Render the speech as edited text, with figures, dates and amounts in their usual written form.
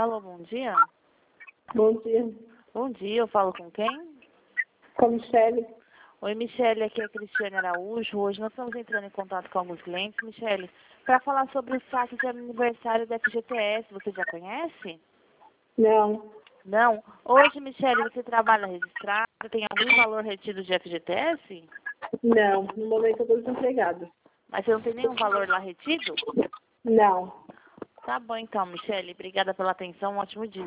Alô, bom dia. Bom dia. Bom dia, eu falo com quem? Com a Michele. Oi, Michele, aqui é a Cristiane Araújo. Hoje nós estamos entrando em contato com alguns clientes, Michele, para falar sobre o saque de aniversário da FGTS. Você já conhece? Não. Não? Hoje, Michele, você trabalha registrada? Tem algum valor retido de FGTS? Não. No momento eu estou desempregada. Mas você não tem nenhum valor lá retido? Não. Tá bom então, Michele. Obrigada pela atenção. Um ótimo dia.